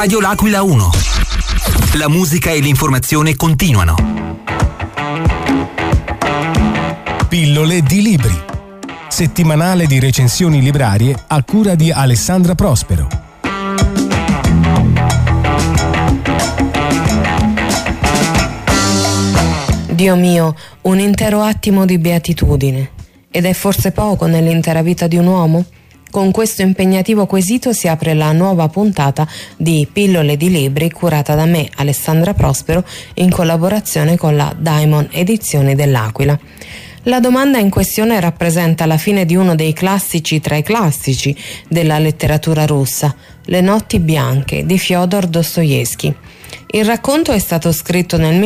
Radio L'Aquila 1. La musica e l'informazione continuano. Pillole di libri. Settimanale di recensioni librarie a cura di Alessandra Prospero. Dio mio, un intero attimo di beatitudine. Ed è forse poco nell'intera vita di un uomo? Con questo impegnativo quesito si apre la nuova puntata di Pillole di libri curata da me, Alessandra Prospero, in collaborazione con la Diamond Edizioni dell'Aquila. La domanda in questione rappresenta la fine di uno dei classici tra i classici della letteratura russa, Le notti bianche di Fyodor Dostoevskij. Il racconto è stato scritto nel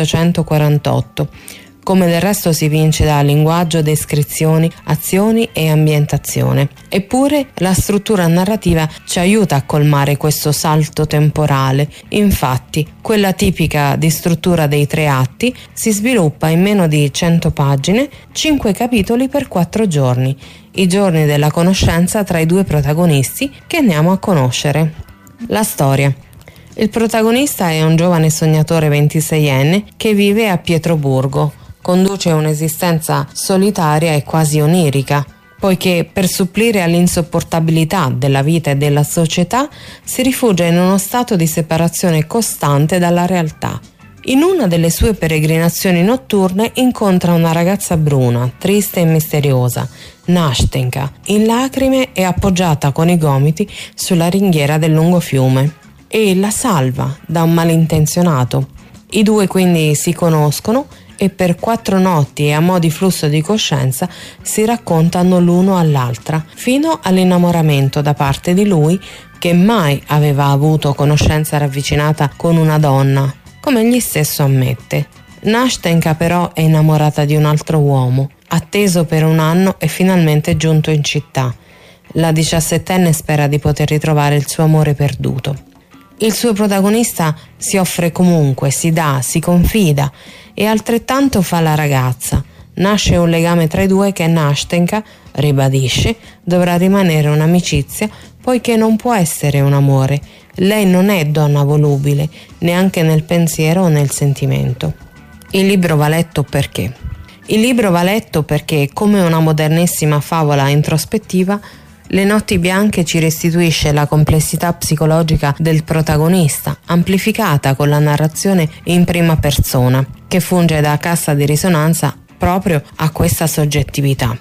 1848. Come del resto si vince da linguaggio, descrizioni, azioni e ambientazione. Eppure la struttura narrativa ci aiuta a colmare questo salto temporale. Infatti, quella tipica di struttura dei 3 atti si sviluppa in meno di 100 pagine, 5 capitoli per 4 giorni, i giorni della conoscenza tra i 2 protagonisti che andiamo a conoscere. La storia. Il protagonista è un giovane sognatore 26enne che vive a Pietroburgo. Conduce un'esistenza solitaria e quasi onirica, poiché per supplire all'insopportabilità della vita e della società si rifugia in uno stato di separazione costante dalla realtà. In una delle sue peregrinazioni notturne incontra una ragazza bruna, triste e misteriosa, Nastenka, in lacrime e appoggiata con i gomiti sulla ringhiera del lungo fiume, e la salva da un malintenzionato. I 2 quindi si conoscono e per 4 notti e a mo' di flusso di coscienza si raccontano l'uno all'altra, fino all'innamoramento da parte di lui, che mai aveva avuto conoscenza ravvicinata con una donna, come egli stesso ammette. Nastenka però è innamorata di un altro uomo, atteso per 1 anno e finalmente giunto in città. La 17enne spera di poter ritrovare il suo amore perduto. Il suo protagonista si offre comunque, si dà, si confida, e altrettanto fa la ragazza. Nasce un legame tra i 2 che Nastenka, ribadisce, dovrà rimanere un'amicizia, poiché non può essere un amore. Lei non è donna volubile, neanche nel pensiero o nel sentimento. Il libro va letto perché? Il libro va letto perché, come una modernissima favola introspettiva, Le notti bianche ci restituisce la complessità psicologica del protagonista, amplificata con la narrazione in prima persona, che funge da cassa di risonanza proprio a questa soggettività.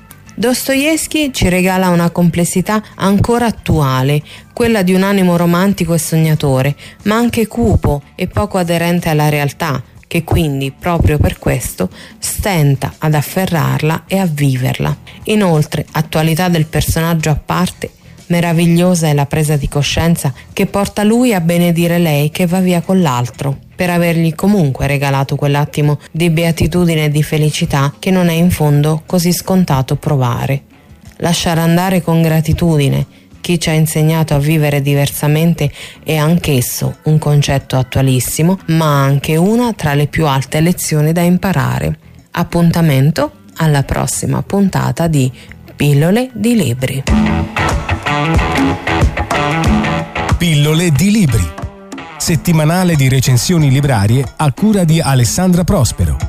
Dostoevskij ci regala una complessità ancora attuale, quella di un animo romantico e sognatore, ma anche cupo e poco aderente alla realtà, che quindi, proprio per questo, stenta ad afferrarla e a viverla. Inoltre, attualità del personaggio a parte, meravigliosa è la presa di coscienza che porta lui a benedire lei che va via con l'altro, per avergli comunque regalato quell'attimo di beatitudine e di felicità che non è in fondo così scontato provare. Lasciare andare con gratitudine chi ci ha insegnato a vivere diversamente è anch'esso un concetto attualissimo, ma anche una tra le più alte lezioni da imparare. Appuntamento alla prossima puntata di Pillole di libri. Pillole di libri. Settimanale di recensioni librarie a cura di Alessandra Prospero.